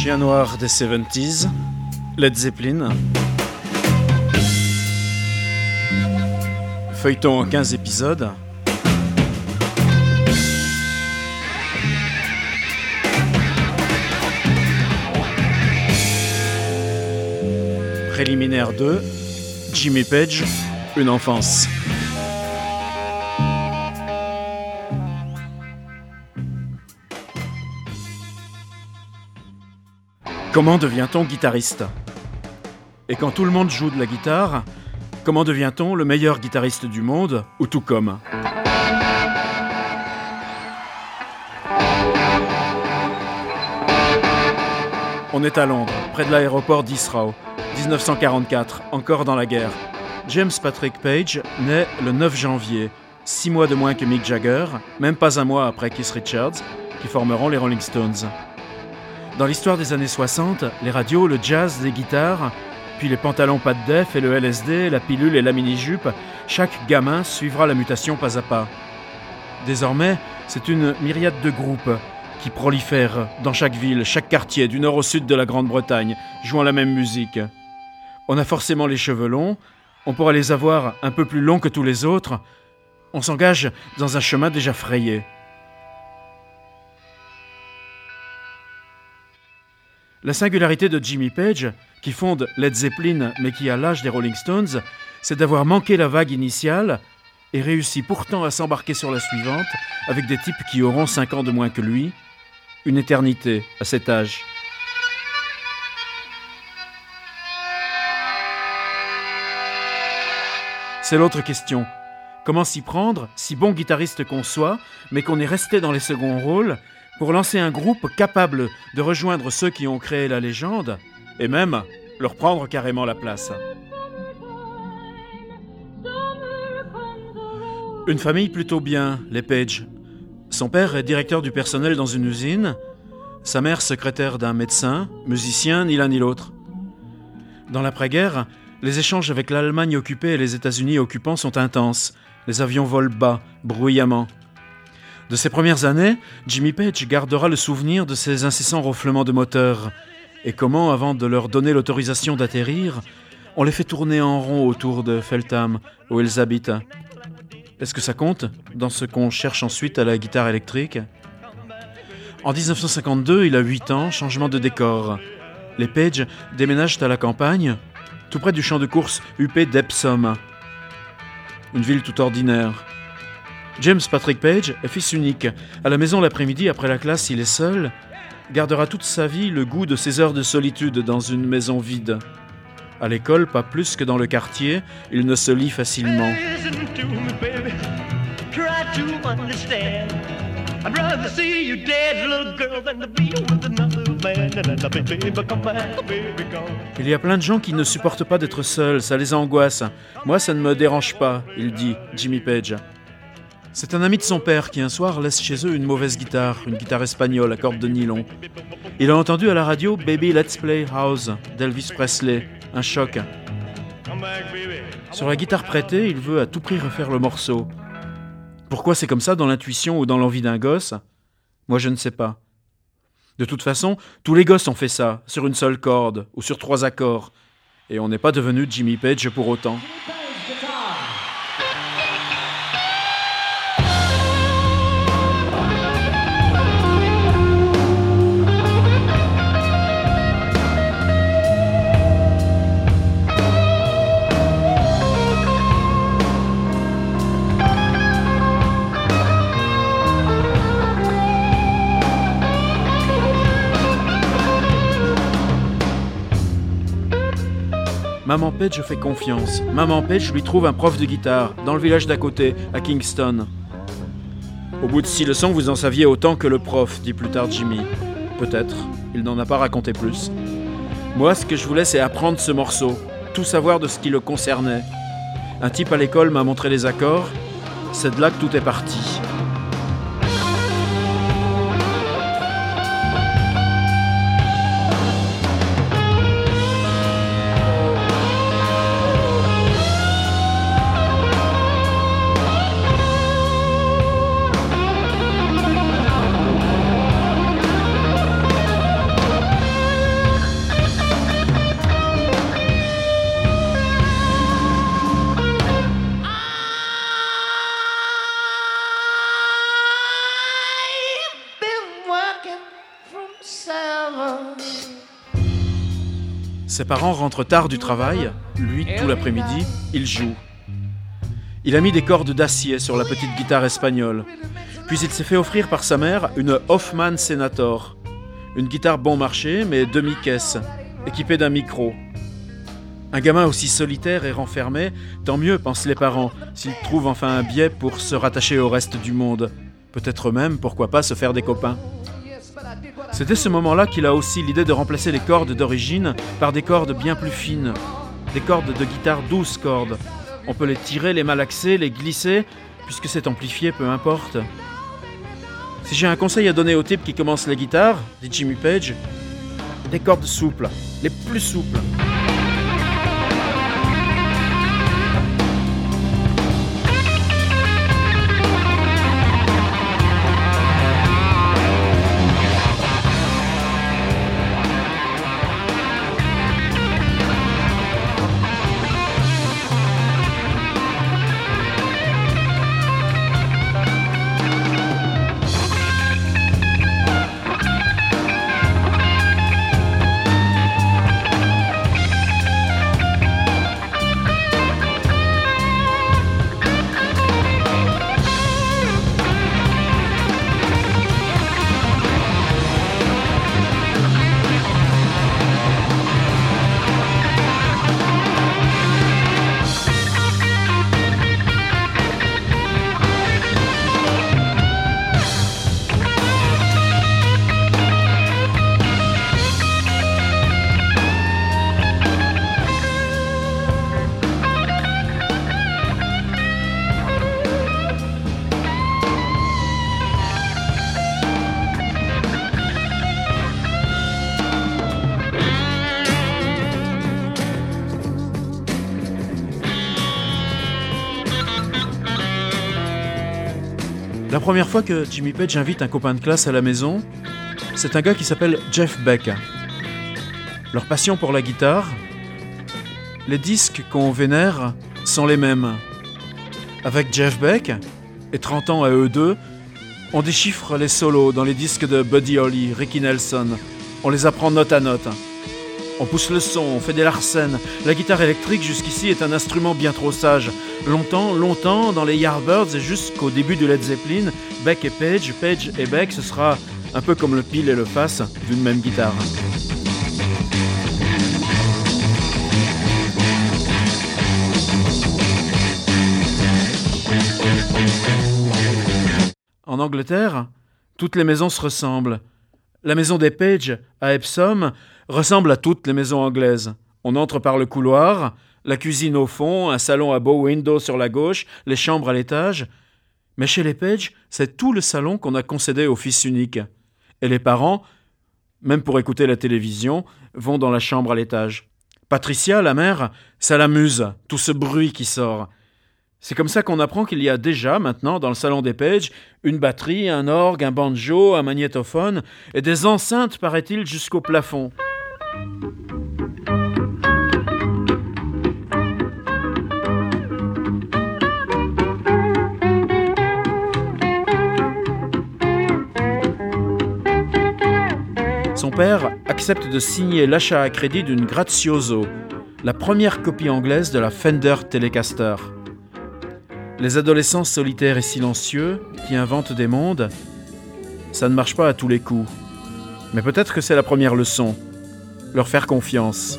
Chien noir des 70s, Led Zeppelin. Feuilleton en 15 épisodes. Préliminaire 2, Jimmy Page, une enfance. Comment devient-on guitariste ? Et quand tout le monde joue de la guitare, comment devient-on le meilleur guitariste du monde, ou tout comme ? On est à Londres, près de l'aéroport d'Heathrow, 1944, encore dans la guerre. James Patrick Page naît le 9 janvier, 6 mois de moins que Mick Jagger, même pas un mois après Keith Richards, qui formeront les Rolling Stones. Dans l'histoire des années 60, les radios, le jazz, les guitares, puis les pantalons pas de def et le LSD, la pilule et la mini-jupe, chaque gamin suivra la mutation pas à pas. Désormais, c'est une myriade de groupes qui prolifèrent dans chaque ville, chaque quartier, du nord au sud de la Grande-Bretagne, jouant la même musique. On a forcément les cheveux longs, on pourra les avoir un peu plus longs que tous les autres, on s'engage dans un chemin déjà frayé. La singularité de Jimmy Page, qui fonde Led Zeppelin mais qui a l'âge des Rolling Stones, c'est d'avoir manqué la vague initiale et réussi pourtant à s'embarquer sur la suivante avec des types qui auront 5 ans de moins que lui, une éternité à cet âge. C'est l'autre question. Comment s'y prendre, si bon guitariste qu'on soit, mais qu'on est resté dans les seconds rôles, pour lancer un groupe capable de rejoindre ceux qui ont créé la légende, et même leur prendre carrément la place. Une famille plutôt bien, les Page. Son père est directeur du personnel dans une usine, sa mère secrétaire d'un médecin, musicien, ni l'un ni l'autre. Dans l'après-guerre, les échanges avec l'Allemagne occupée et les États-Unis occupants sont intenses. Les avions volent bas, bruyamment. De ces premières années, Jimmy Page gardera le souvenir de ces incessants ronflements de moteur et comment, avant de leur donner l'autorisation d'atterrir, on les fait tourner en rond autour de Feltham, où ils habitent. Est-ce que ça compte dans ce qu'on cherche ensuite à la guitare électrique ? En 1952, il a 8 ans, changement de décor. Les Page déménagent à la campagne, tout près du champ de course huppé d'Epsom. Une ville tout ordinaire. James Patrick Page est fils unique. À la maison l'après-midi, après la classe, il est seul. Gardera toute sa vie le goût de ses heures de solitude dans une maison vide. À l'école, pas plus que dans le quartier, il ne se lit facilement. Il y a plein de gens qui ne supportent pas d'être seuls, ça les angoisse. Moi, ça ne me dérange pas, il dit, Jimmy Page. C'est un ami de son père qui un soir laisse chez eux une mauvaise guitare, une guitare espagnole à cordes de nylon. Il a entendu à la radio Baby Let's Play House d'Elvis Presley, un choc. Sur la guitare prêtée, il veut à tout prix refaire le morceau. Pourquoi c'est comme ça dans l'intuition ou dans l'envie d'un gosse ? Moi je ne sais pas. De toute façon, tous les gosses ont fait ça, sur une seule corde ou sur 3 accords. Et on n'est pas devenu Jimmy Page pour autant. Maman Page fait confiance. Maman Page lui trouve un prof de guitare, dans le village d'à côté, à Kingston. Au bout de 6 leçons, vous en saviez autant que le prof, dit plus tard Jimmy. Peut-être, il n'en a pas raconté plus. Moi, ce que je voulais, c'est apprendre ce morceau, tout savoir de ce qui le concernait. Un type à l'école m'a montré les accords, c'est de là que tout est parti. Ses parents rentrent tard du travail, lui tout l'après-midi, il joue. Il a mis des cordes d'acier sur la petite guitare espagnole. Puis il s'est fait offrir par sa mère une Hoffman Senator, une guitare bon marché mais demi-caisse, équipée d'un micro. Un gamin aussi solitaire et renfermé, tant mieux, pensent les parents, s'il trouve enfin un biais pour se rattacher au reste du monde. Peut-être même, pourquoi pas, se faire des copains. C'est dès ce moment-là qu'il a aussi l'idée de remplacer les cordes d'origine par des cordes bien plus fines. Des cordes de guitare 12 cordes. On peut les tirer, les malaxer, les glisser, puisque c'est amplifié, peu importe. Si j'ai un conseil à donner aux types qui commencent la guitare, dit Jimmy Page, des cordes souples, les plus souples. La première fois que Jimmy Page invite un copain de classe à la maison, c'est un gars qui s'appelle Jeff Beck. Leur passion pour la guitare, les disques qu'on vénère sont les mêmes. Avec Jeff Beck, et 30 ans à eux deux, on déchiffre les solos dans les disques de Buddy Holly, Ricky Nelson. On les apprend note à note. On pousse le son, on fait des larcènes. La guitare électrique jusqu'ici est un instrument bien trop sage. Longtemps, dans les Yardbirds et jusqu'au début du Led Zeppelin, Beck et Page, Page et Beck, ce sera un peu comme le pile et le face d'une même guitare. En Angleterre, toutes les maisons se ressemblent. La maison des Page, à Epsom, ressemble à toutes les maisons anglaises. On entre par le couloir, la cuisine au fond, un salon à bow window sur la gauche, les chambres à l'étage. Mais chez les Page, c'est tout le salon qu'on a concédé au fils unique. Et les parents, même pour écouter la télévision, vont dans la chambre à l'étage. Patricia, la mère, ça l'amuse, tout ce bruit qui sort. C'est comme ça qu'on apprend qu'il y a déjà, maintenant, dans le salon des Page, une batterie, un orgue, un banjo, un magnétophone et des enceintes, paraît-il, jusqu'au plafond. Son père accepte de signer l'achat à crédit d'une Grazioso, la première copie anglaise de la Fender Telecaster. Les adolescents solitaires et silencieux qui inventent des mondes, ça ne marche pas à tous les coups. Mais peut-être que c'est la première leçon. Leur faire confiance.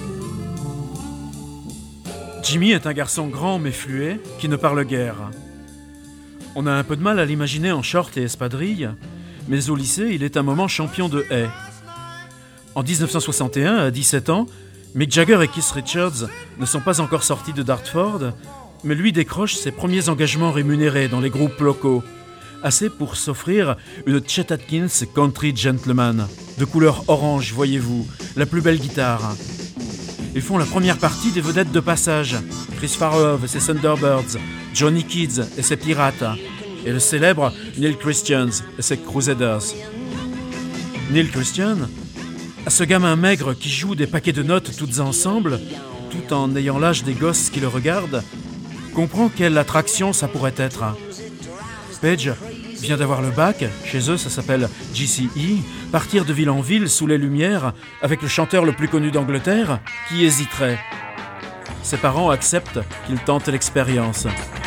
Jimmy est un garçon grand mais fluet qui ne parle guère. On a un peu de mal à l'imaginer en short et espadrille, mais au lycée, il est un moment champion de haie. En 1961, à 17 ans, Mick Jagger et Keith Richards ne sont pas encore sortis de Dartford, mais lui décroche ses premiers engagements rémunérés dans les groupes locaux, assez pour s'offrir une Chet Atkins Country Gentleman, de couleur orange, voyez-vous, la plus belle guitare. Ils font la première partie des vedettes de passage, Chris Farlow et ses Thunderbirds, Johnny Kidd et ses Pirates, et le célèbre Neil Christian et ses Crusaders. Neil Christian, à ce gamin maigre qui joue des paquets de notes toutes ensemble, tout en ayant l'âge des gosses qui le regardent, comprend quelle attraction ça pourrait être. Page vient d'avoir le bac, chez eux ça s'appelle GCE, partir de ville en ville sous les lumières avec le chanteur le plus connu d'Angleterre, qui hésiterait. Ses parents acceptent qu'il tente l'expérience.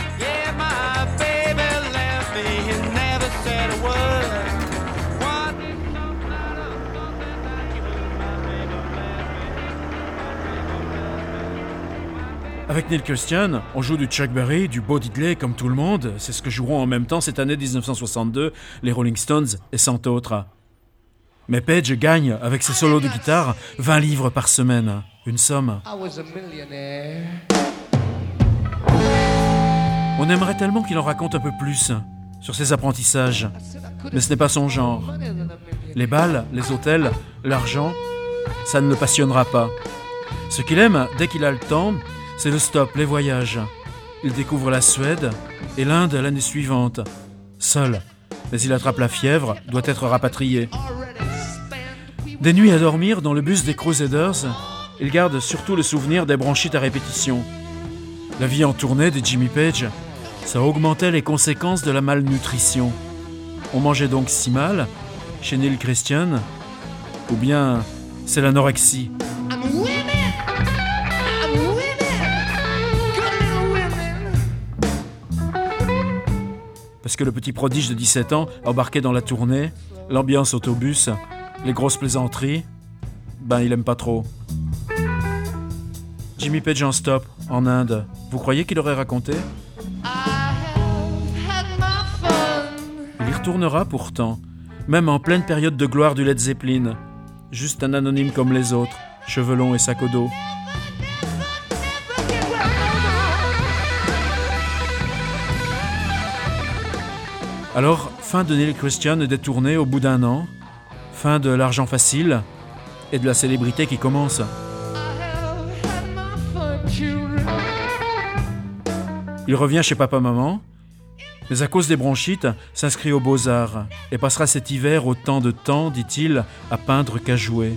Avec Neil Christian, on joue du Chuck Berry, du Bo Diddley comme tout le monde. C'est ce que joueront en même temps cette année 1962 les Rolling Stones et cent autres. Mais Page gagne, avec ses solos de guitare, 20 livres par semaine. Une somme. On aimerait tellement qu'il en raconte un peu plus sur ses apprentissages. Mais ce n'est pas son genre. Les balles, les hôtels, l'argent, ça ne le passionnera pas. Ce qu'il aime, dès qu'il a le temps, c'est le stop, les voyages. Il découvre la Suède et l'Inde l'année suivante. Seul, mais il attrape la fièvre, doit être rapatrié. Des nuits à dormir dans le bus des Crusaders, il garde surtout le souvenir des bronchites à répétition. La vie en tournée de Jimmy Page, ça augmentait les conséquences de la malnutrition. On mangeait donc si mal, chez Neil Christian, ou bien c'est l'anorexie. Parce que le petit prodige de 17 ans, embarqué dans la tournée, l'ambiance autobus, les grosses plaisanteries, il aime pas trop. Jimmy Page en stop, en Inde, vous croyez qu'il aurait raconté ? Il y retournera pourtant, même en pleine période de gloire du Led Zeppelin. Juste un anonyme comme les autres, cheveux longs et sac au dos. Alors, fin de Neil Christian et des tournées au bout d'un an, fin de l'argent facile et de la célébrité qui commence. Il revient chez papa-maman, mais à cause des bronchites, s'inscrit aux Beaux-Arts et passera cet hiver autant de temps, dit-il, à peindre qu'à jouer.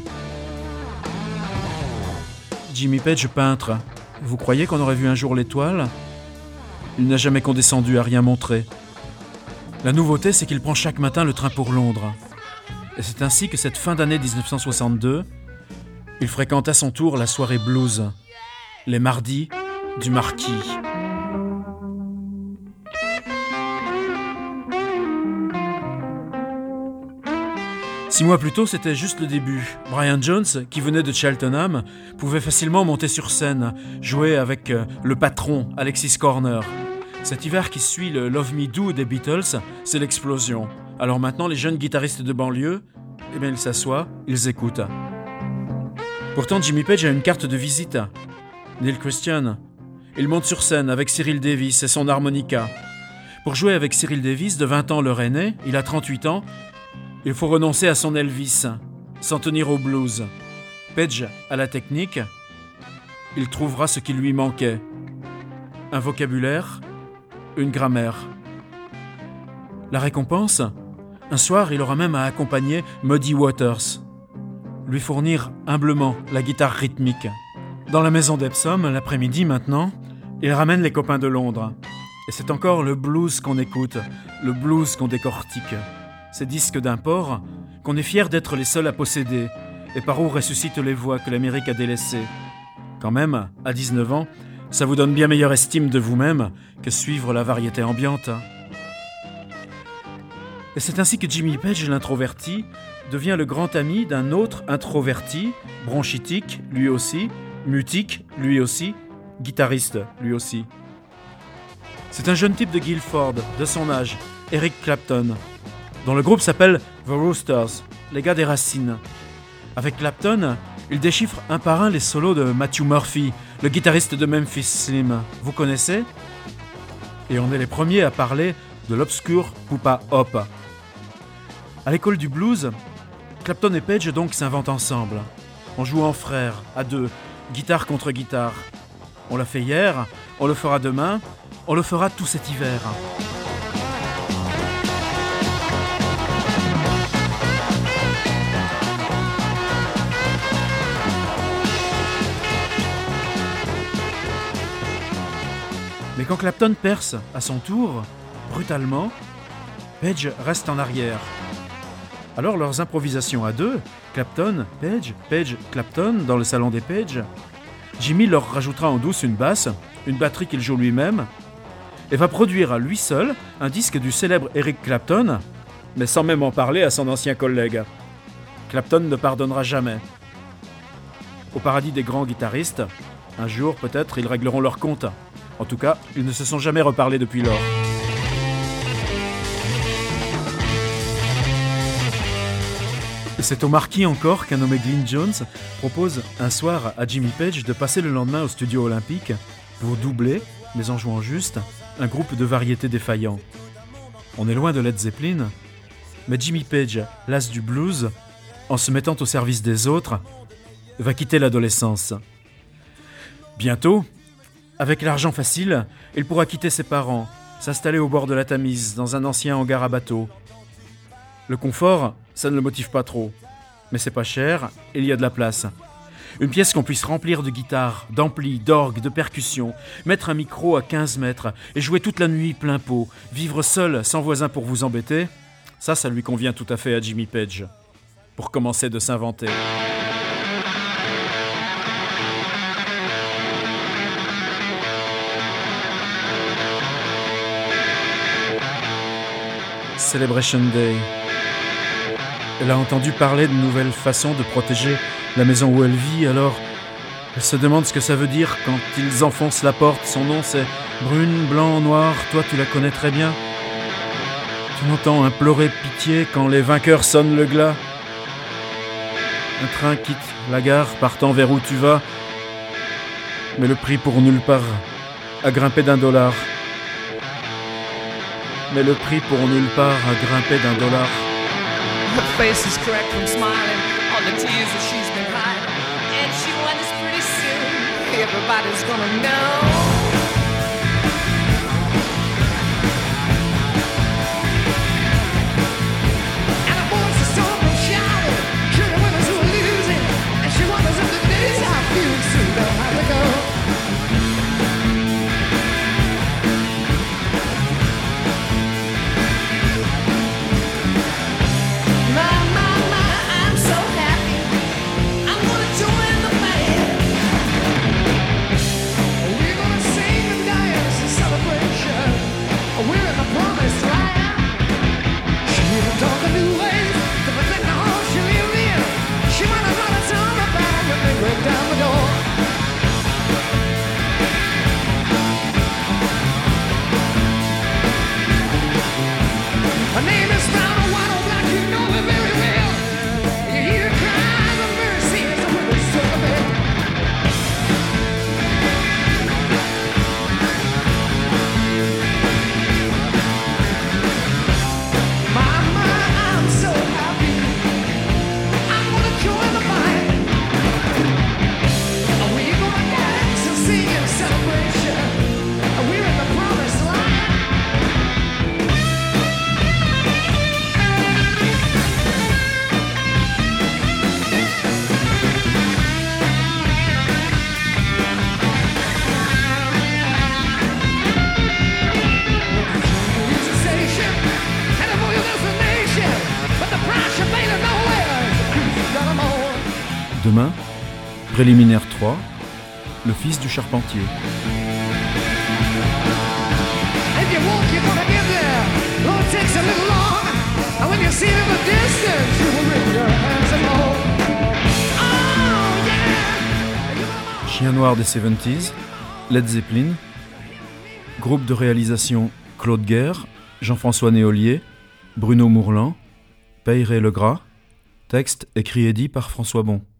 Jimmy Page peintre. Vous croyez qu'on aurait vu un jour l'étoile ? Il n'a jamais condescendu à rien montrer. La nouveauté, c'est qu'il prend chaque matin le train pour Londres. Et c'est ainsi que cette fin d'année 1962, il fréquente à son tour la soirée blues, les mardis du Marquis. Six mois plus tôt, c'était juste le début. Brian Jones, qui venait de Cheltenham, pouvait facilement monter sur scène, jouer avec le patron, Alexis Corner. Cet hiver qui suit le Love Me Do des Beatles, c'est l'explosion. Alors maintenant, les jeunes guitaristes de banlieue, ils s'assoient, ils écoutent. Pourtant, Jimmy Page a une carte de visite. Neil Christian. Il monte sur scène avec Cyril Davis et son harmonica. Pour jouer avec Cyril Davis, de 20 ans leur aîné, il a 38 ans, il faut renoncer à son Elvis, s'en tenir au blues. Page a la technique, il trouvera ce qui lui manquait. Un vocabulaire, une grammaire. La récompense ? Un soir, il aura même à accompagner Muddy Waters, lui fournir humblement la guitare rythmique. Dans la maison d'Epsom, l'après-midi maintenant, il ramène les copains de Londres. Et c'est encore le blues qu'on écoute, le blues qu'on décortique. Ces disques d'import qu'on est fier d'être les seuls à posséder et par où ressuscitent les voix que l'Amérique a délaissées. Quand même, à 19 ans, ça vous donne bien meilleure estime de vous-même que suivre la variété ambiante. Et c'est ainsi que Jimmy Page, l'introverti, devient le grand ami d'un autre introverti, bronchitique, lui aussi, mutique, lui aussi, guitariste, lui aussi. C'est un jeune type de Guildford, de son âge, Eric Clapton, dont le groupe s'appelle The Roosters, les gars des racines. Avec Clapton, il déchiffre un par un les solos de Matthew Murphy, le guitariste de Memphis Slim. Vous connaissez ? Et on est les premiers à parler de l'obscur Poupa Hop. À l'école du blues, Clapton et Page donc s'inventent ensemble. On joue en frères, à deux, guitare contre guitare. On l'a fait hier, on le fera demain, on le fera tout cet hiver. Mais quand Clapton perce à son tour, brutalement, Page reste en arrière. Alors leurs improvisations à deux, Clapton, Page, Page, Clapton, dans le salon des Page, Jimmy leur rajoutera en douce une basse, une batterie qu'il joue lui-même, et va produire à lui seul un disque du célèbre Eric Clapton, mais sans même en parler à son ancien collègue. Clapton ne pardonnera jamais. Au paradis des grands guitaristes, un jour peut-être ils régleront leur compte. En tout cas, ils ne se sont jamais reparlé depuis lors. C'est au Marquis encore qu'un nommé Glyn Jones propose un soir à Jimmy Page de passer le lendemain au studio olympique pour doubler, mais en jouant juste, un groupe de variétés défaillant. On est loin de Led Zeppelin, mais Jimmy Page, l'as du blues, en se mettant au service des autres, va quitter l'adolescence. Bientôt, avec l'argent facile, il pourra quitter ses parents, s'installer au bord de la Tamise, dans un ancien hangar à bateaux. Le confort, ça ne le motive pas trop. Mais c'est pas cher, et il y a de la place. Une pièce qu'on puisse remplir de guitares, d'amplis, d'orgues, de percussions, mettre un micro à 15 mètres et jouer toute la nuit plein pot, vivre seul, sans voisin pour vous embêter, ça lui convient tout à fait à Jimmy Page. Pour commencer de s'inventer. Celebration Day. Elle a entendu parler de nouvelles façons de protéger la maison où elle vit, alors elle se demande ce que ça veut dire quand ils enfoncent la porte. Son nom c'est Brune, Blanc, Noir, toi tu la connais très bien. Tu l'entends implorer pitié quand les vainqueurs sonnent le glas. Un train quitte la gare partant vers où tu vas, mais le prix pour nulle part a grimpé d'$1. Mais le prix pour nulle part a grimpé d'$1. Her face is cracked from smiling, all the tears that she's been hiding. And she wonders pretty soon, everybody's gonna know. And the voice is someone shouting, sure the winners who are losing. And she wonders if the days are few, soon they'll have to go. Demain, préliminaire 3, le fils du charpentier. Chien noir des 70s, Led Zeppelin. Groupe de réalisation Claude Guerre, Jean-François Néolier, Bruno Mourlan, Peyré Legras. Texte écrit et dit par François Bon.